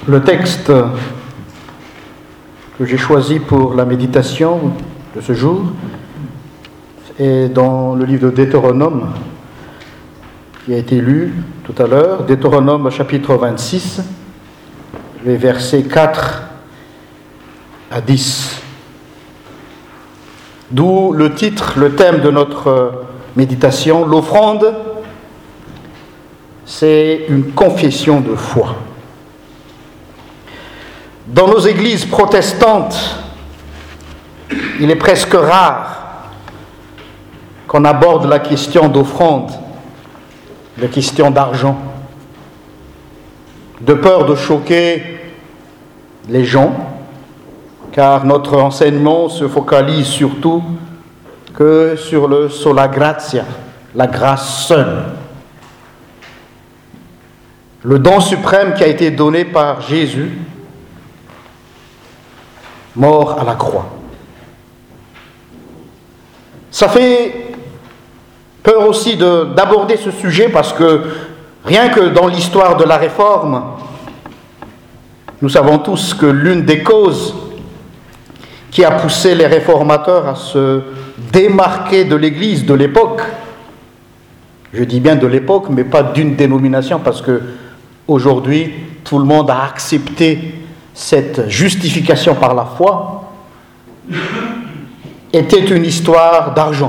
Le texte que j'ai choisi pour la méditation de ce jour est dans le livre de Deutéronome, qui a été lu tout à l'heure, Deutéronome chapitre 26, les versets 4 à 10. D'où le titre, le thème de notre méditation, l'offrande, c'est une confession de foi. Dans nos églises protestantes, il est presque rare qu'on aborde la question d'offrande, la question d'argent, de peur de choquer les gens, car notre enseignement se focalise surtout que sur le sola gratia, la grâce seule, le don suprême qui a été donné par Jésus, mort à la croix. Ça fait peur aussi d'aborder ce sujet parce que rien que dans l'histoire de la Réforme, nous savons tous que l'une des causes qui a poussé les réformateurs à se démarquer de l'Église de l'époque, je dis bien de l'époque, mais pas d'une dénomination, parce que aujourd'hui, tout le monde a accepté cette justification par la foi, était une histoire d'argent,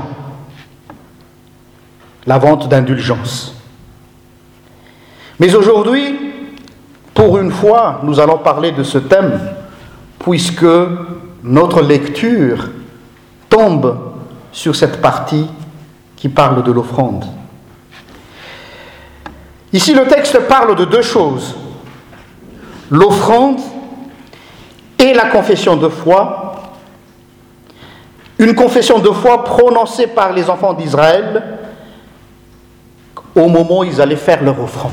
la vente d'indulgence. Mais aujourd'hui, pour une fois, nous allons parler de ce thème, puisque notre lecture tombe sur cette partie qui parle de l'offrande. Ici, le texte parle de deux choses, l'offrande et la confession de foi, une confession de foi prononcée par les enfants d'Israël au moment où ils allaient faire leur offrande.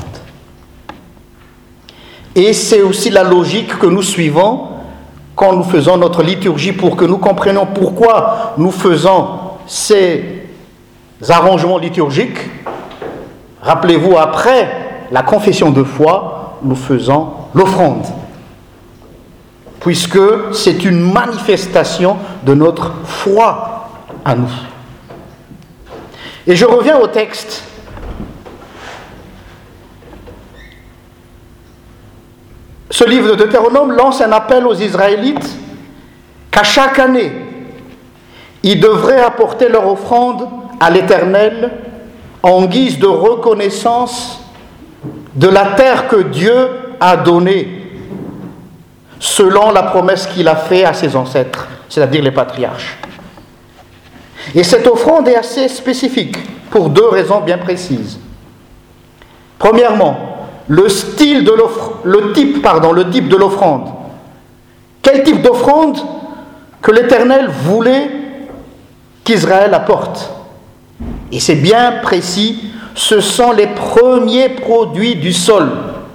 Et c'est aussi la logique que nous suivons quand nous faisons notre liturgie pour que nous comprenions pourquoi nous faisons ces arrangements liturgiques. Rappelez-vous, après la confession de foi, nous faisons l'offrande, puisque c'est une manifestation de notre foi à nous. Et je reviens au texte. Ce livre de Deutéronome lance un appel aux Israélites qu'à chaque année, ils devraient apporter leur offrande à l'Éternel en guise de reconnaissance de la terre que Dieu a donnée, selon la promesse qu'il a faite à ses ancêtres, c'est-à-dire les patriarches. Et cette offrande est assez spécifique, pour deux raisons bien précises. Premièrement, le type de l'offrande. Quel type d'offrande que l'Éternel voulait qu'Israël apporte? Et c'est bien précis, ce sont les premiers produits du sol.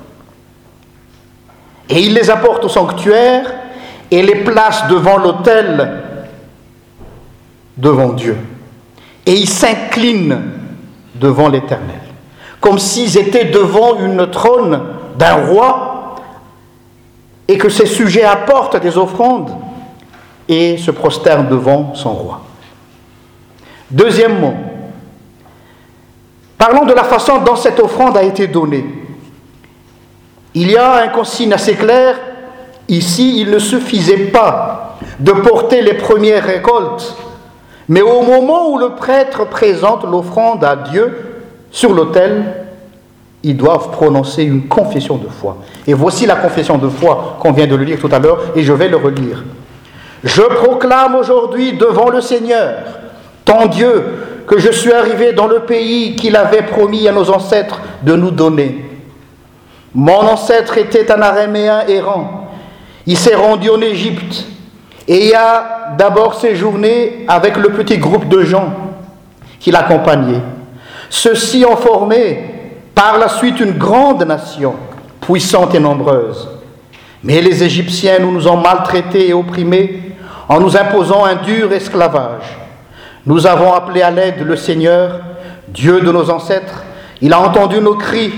Et il les apporte au sanctuaire et les place devant l'autel, devant Dieu. Et ils s'inclinent devant l'Éternel, comme s'ils étaient devant une trône d'un roi et que ses sujets apportent des offrandes et se prosternent devant son roi. Deuxièmement, parlons de la façon dont cette offrande a été donnée. Il y a un consigne assez clair. Ici, il ne suffisait pas de porter les premières récoltes, mais au moment où le prêtre présente l'offrande à Dieu sur l'autel, ils doivent prononcer une confession de foi. Et voici la confession de foi qu'on vient de le lire tout à l'heure, et je vais le relire. Je proclame aujourd'hui devant le Seigneur, ton Dieu, que je suis arrivé dans le pays qu'il avait promis à nos ancêtres de nous donner. Mon ancêtre était un Araméen errant. Il s'est rendu en Égypte et y a d'abord séjourné avec le petit groupe de gens qui l'accompagnaient. Ceux-ci ont formé par la suite une grande nation, puissante et nombreuse. Mais les Égyptiens nous ont maltraités et opprimés en nous imposant un dur esclavage. Nous avons appelé à l'aide le Seigneur, Dieu de nos ancêtres. Il a entendu nos cris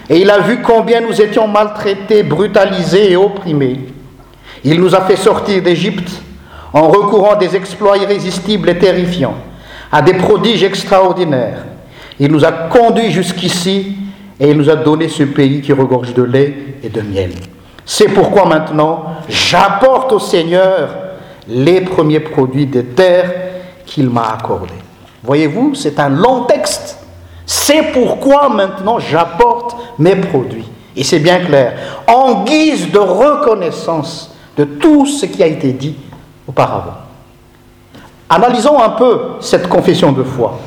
et il a vu combien nous étions maltraités, brutalisés et opprimés. Il nous a fait sortir d'Égypte en recourant à des exploits irrésistibles et terrifiants, à des prodiges extraordinaires. Il nous a conduits jusqu'ici et il nous a donné ce pays qui regorge de lait et de miel. C'est pourquoi maintenant, j'apporte au Seigneur les premiers produits des terres qu'il m'a accordées. Voyez-vous, c'est un long texte. C'est pourquoi maintenant j'apporte mes produits. Et c'est bien clair, en guise de reconnaissance de tout ce qui a été dit auparavant. Analysons un peu cette confession de foi.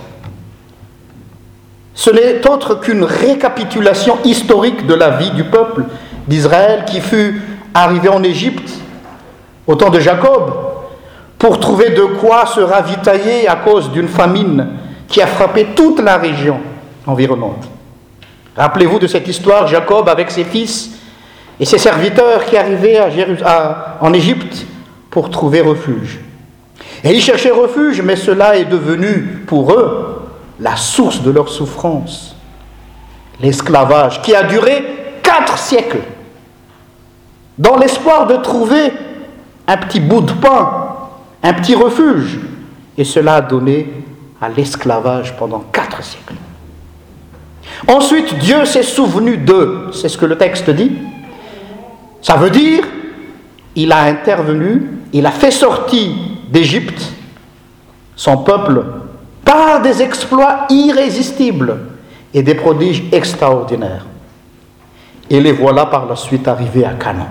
Ce n'est autre qu'une récapitulation historique de la vie du peuple d'Israël qui fut arrivé en Égypte au temps de Jacob pour trouver de quoi se ravitailler à cause d'une famine qui a frappé toute la région environnante. Rappelez-vous de cette histoire, Jacob avec ses fils et ses serviteurs qui arrivaient en Égypte pour trouver refuge. Et ils cherchaient refuge, mais cela est devenu pour eux la source de leur souffrance. L'esclavage qui a duré 4 siècles, dans l'espoir de trouver un petit bout de pain, un petit refuge. Et cela a donné à l'esclavage pendant 4 siècles. Ensuite, Dieu s'est souvenu d'eux, c'est ce que le texte dit. Ça veut dire, il a intervenu, il a fait sortir d'Égypte son peuple par des exploits irrésistibles et des prodiges extraordinaires. Et les voilà par la suite arrivés à Canaan.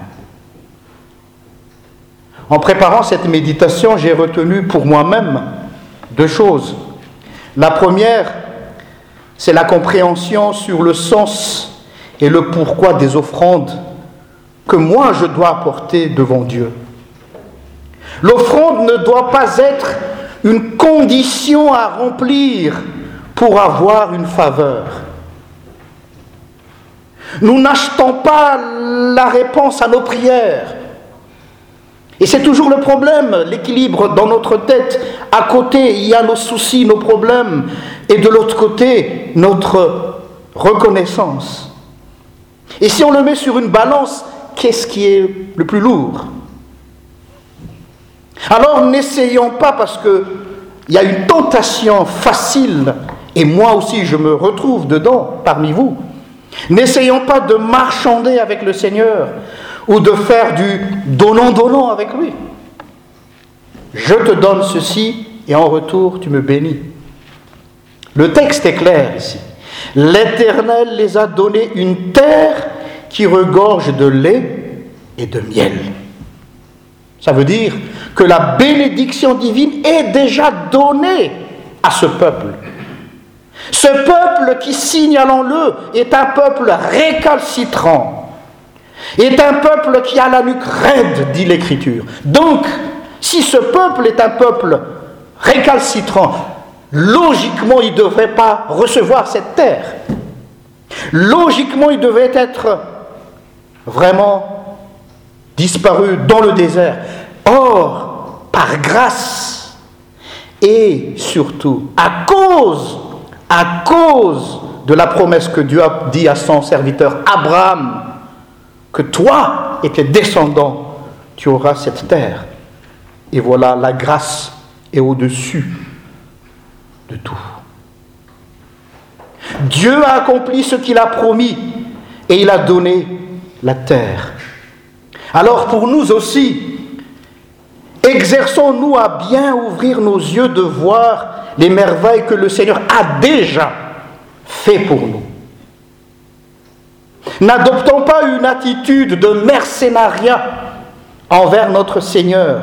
En préparant cette méditation, j'ai retenu pour moi-même 2 choses. La première, c'est la compréhension sur le sens et le pourquoi des offrandes que moi je dois apporter devant Dieu. L'offrande ne doit pas être une condition à remplir pour avoir une faveur. Nous n'achetons pas la réponse à nos prières. Et c'est toujours le problème, l'équilibre dans notre tête. À côté, il y a nos soucis, nos problèmes, et de l'autre côté, notre reconnaissance. Et si on le met sur une balance, qu'est-ce qui est le plus lourd ? Alors n'essayons pas, parce qu'il y a une tentation facile, et moi aussi je me retrouve dedans, parmi vous. N'essayons pas de marchander avec le Seigneur, ou de faire du donnant-donnant avec lui. Je te donne ceci, et en retour tu me bénis. Le texte est clair ici. L'Éternel les a donné une terre qui regorge de lait et de miel. Ça veut dire que la bénédiction divine est déjà donnée à ce peuple. Ce peuple qui, signalons-le, est un peuple récalcitrant, est un peuple qui a la nuque raide, dit l'Écriture. Donc, si ce peuple est un peuple récalcitrant, logiquement, il ne devrait pas recevoir cette terre. Logiquement, il devait être vraiment disparu dans le désert. Or, par grâce, et surtout à cause de la promesse que Dieu a dit à son serviteur Abraham, que toi et tes descendants, tu auras cette terre. Et voilà, la grâce est au-dessus de tout. Dieu a accompli ce qu'il a promis et il a donné la terre. Alors pour nous aussi, exerçons-nous à bien ouvrir nos yeux de voir les merveilles que le Seigneur a déjà fait pour nous. N'adoptons pas une attitude de mercénariat envers notre Seigneur.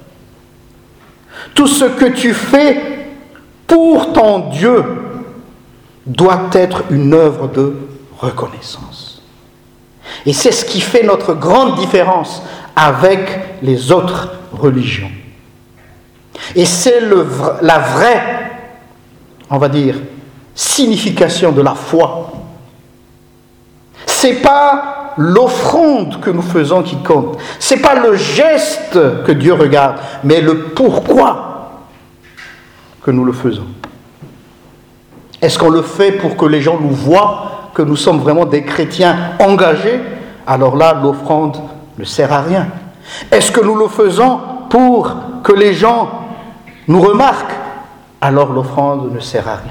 Tout ce que tu fais pour ton Dieu doit être une œuvre de reconnaissance. Et c'est ce qui fait notre grande différence avec les autres religions. Et c'est la vraie, on va dire, signification de la foi. C'est pas l'offrande que nous faisons qui compte. C'est pas le geste que Dieu regarde, mais le pourquoi que nous le faisons. Est-ce qu'on le fait pour que les gens nous voient que nous sommes vraiment des chrétiens engagés, alors là, l'offrande ne sert à rien. Est-ce que nous le faisons pour que les gens nous remarquent? Alors l'offrande ne sert à rien.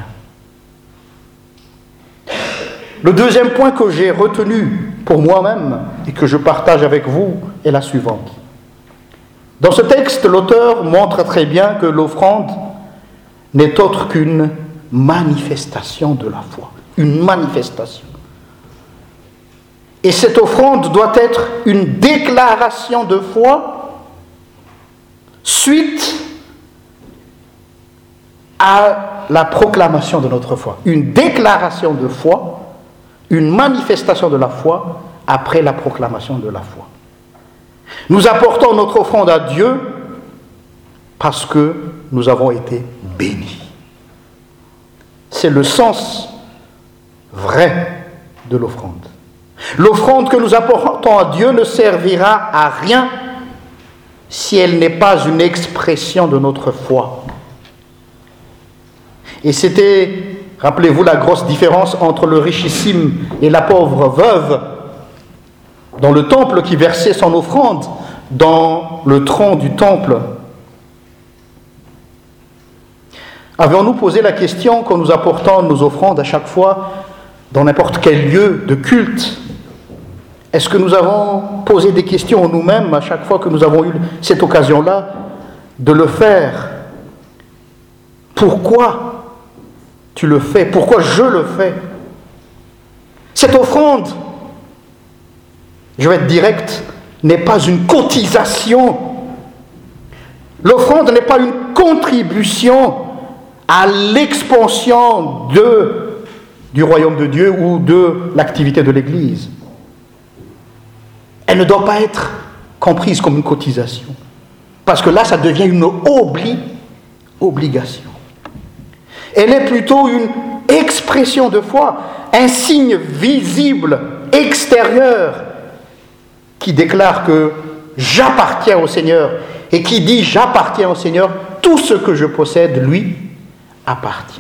Le deuxième point que j'ai retenu pour moi-même et que je partage avec vous est la suivante. Dans ce texte, l'auteur montre très bien que l'offrande n'est autre qu'une manifestation de la foi. Une manifestation. Et cette offrande doit être une déclaration de foi suite à la proclamation de notre foi. Une déclaration de foi, une manifestation de la foi après la proclamation de la foi. Nous apportons notre offrande à Dieu parce que nous avons été bénis. C'est le sens vrai de l'offrande. L'offrande que nous apportons à Dieu ne servira à rien si elle n'est pas une expression de notre foi. Et c'était, rappelez-vous, la grosse différence entre le richissime et la pauvre veuve dans le temple qui versait son offrande dans le tronc du temple. Avons-nous posé la question quand nous apportons nos offrandes à chaque fois dans n'importe quel lieu de culte? Est-ce que nous avons posé des questions en nous-mêmes à chaque fois que nous avons eu cette occasion-là de le faire? Pourquoi tu le fais? Pourquoi je le fais? Cette offrande, je vais être direct, n'est pas une cotisation. L'offrande n'est pas une contribution à l'expansion du royaume de Dieu ou de l'activité de l'Église. Elle ne doit pas être comprise comme une cotisation. Parce que là, ça devient une obligation. Elle est plutôt une expression de foi, un signe visible, extérieur, qui déclare que j'appartiens au Seigneur. Et qui dit j'appartiens au Seigneur, tout ce que je possède, lui, appartient.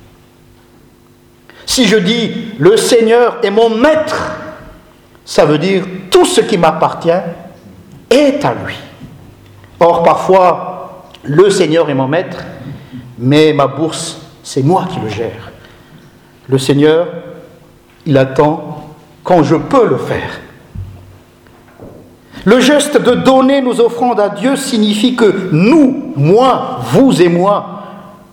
Si je dis le Seigneur est mon maître, ça veut dire tout ce qui m'appartient est à lui. Or, parfois, le Seigneur est mon maître, mais ma bourse, c'est moi qui le gère. Le Seigneur, il attend quand je peux le faire. Le geste de donner nos offrandes à Dieu signifie que nous, moi, vous et moi,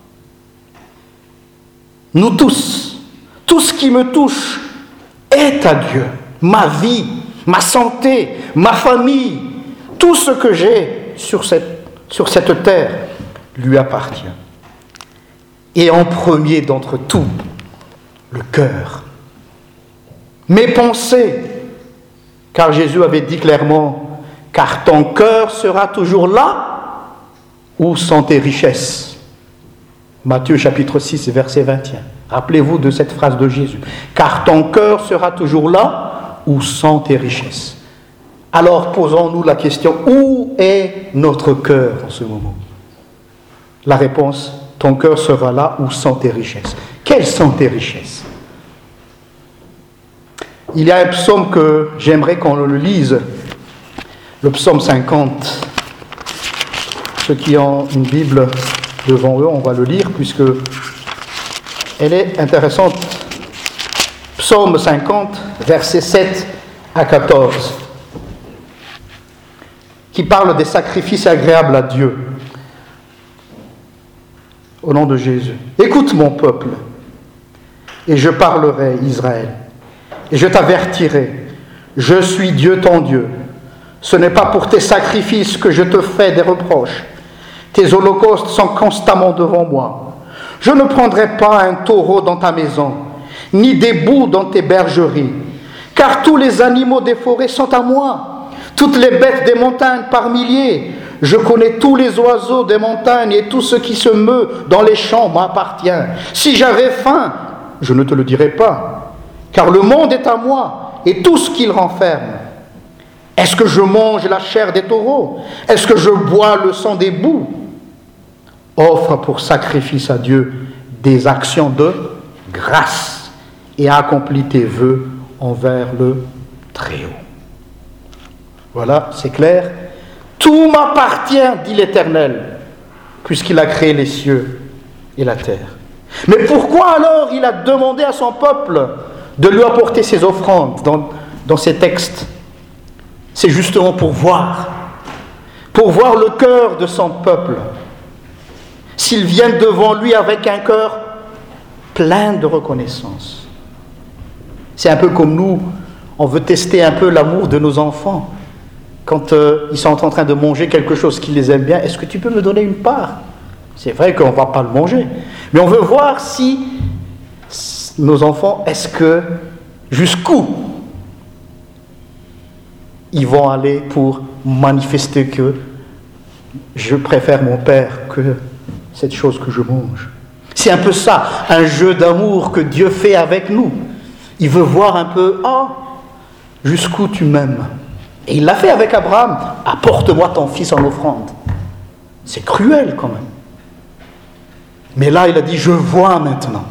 nous tous, tout ce qui me touche est à Dieu. Ma vie, ma santé, ma famille, tout ce que j'ai sur cette terre lui appartient. Et en premier d'entre tout, le cœur. Mes pensées, car Jésus avait dit clairement, car ton cœur sera toujours là où sont tes richesses. Matthieu chapitre 6, verset 21. Rappelez-vous de cette phrase de Jésus. Car ton cœur sera toujours là où sont tes richesses. Alors posons-nous la question, où est notre cœur en ce moment? La réponse, ton cœur sera là où sont tes richesses. Quelles sont tes richesses? Il y a un psaume que j'aimerais qu'on le lise, le psaume 50. Ceux qui ont une Bible devant eux, on va le lire puisque elle est intéressante. Psaume 50, versets 7 à 14, qui parle des sacrifices agréables à Dieu. Au nom de Jésus. Écoute mon peuple, et je parlerai, Israël, et je t'avertirai. Je suis Dieu ton Dieu. Ce n'est pas pour tes sacrifices que je te fais des reproches. Tes holocaustes sont constamment devant moi. Je ne prendrai pas un taureau dans ta maison, ni des boucs dans tes bergeries, car tous les animaux des forêts sont à moi, toutes les bêtes des montagnes par milliers. Je connais tous les oiseaux des montagnes et tout ce qui se meut dans les champs m'appartient. Si j'avais faim, je ne te le dirais pas, car le monde est à moi et tout ce qu'il renferme. Est-ce que je mange la chair des taureaux? Est-ce que je bois le sang des boucs? Offre pour sacrifice à Dieu des actions de grâce et accomplis tes vœux envers le Très-Haut. Voilà, c'est clair. Tout m'appartient, dit l'Éternel, puisqu'il a créé les cieux et la terre. Mais pourquoi alors il a demandé à son peuple de lui apporter ses offrandes dans ces textes? C'est justement pour voir le cœur de son peuple. S'ils viennent devant lui avec un cœur plein de reconnaissance. C'est un peu comme nous, on veut tester un peu l'amour de nos enfants. Quand ils sont en train de manger quelque chose qui les aime bien, est-ce que tu peux me donner une part? C'est vrai qu'on ne va pas le manger, mais on veut voir si nos enfants, jusqu'où ils vont aller pour manifester que je préfère mon père que cette chose que je mange. C'est un peu ça, un jeu d'amour que Dieu fait avec nous. Il veut voir un peu, jusqu'où tu m'aimes. Et il l'a fait avec Abraham. Apporte-moi ton fils en offrande. C'est cruel quand même. Mais là, il a dit, je vois maintenant.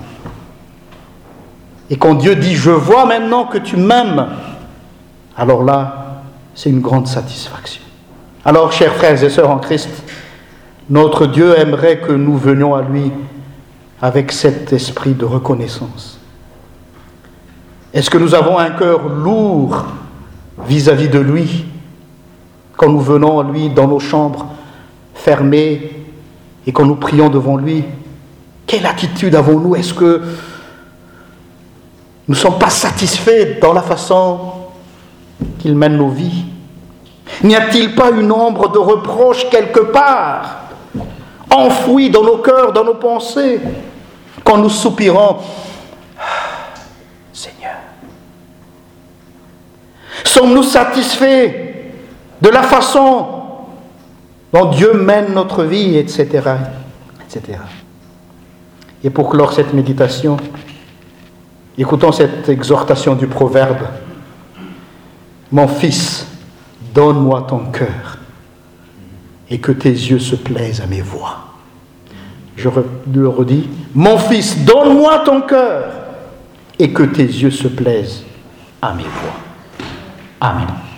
Et quand Dieu dit, je vois maintenant que tu m'aimes, alors là, c'est une grande satisfaction. Alors, chers frères et sœurs en Christ, notre Dieu aimerait que nous venions à lui avec cet esprit de reconnaissance. Est-ce que nous avons un cœur lourd vis-à-vis de lui quand nous venons à lui dans nos chambres fermées et quand nous prions devant lui? Quelle attitude avons-nous? Est-ce que nous ne sommes pas satisfaits dans la façon qu'il mène nos vies? N'y a-t-il pas une ombre de reproche quelque part, enfouie dans nos cœurs, dans nos pensées, quand nous soupirons, Seigneur? Sommes-nous satisfaits de la façon dont Dieu mène notre vie, etc., etc. Et pour clore cette méditation, écoutons cette exhortation du proverbe. Mon fils, donne-moi ton cœur et que tes yeux se plaisent à mes voies. Je le redis. Mon fils, donne-moi ton cœur et que tes yeux se plaisent à mes voies. Amen.